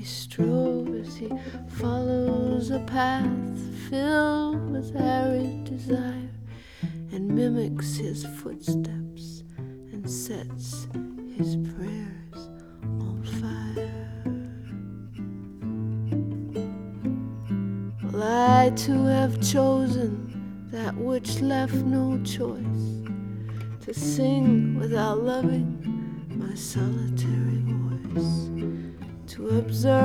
He strove as he follows a path filled with arid desire, and mimics his footsteps and sets his prayers on fire. Well, I too have chosen that which left no choice, to sing without loving my solitary voice, to observe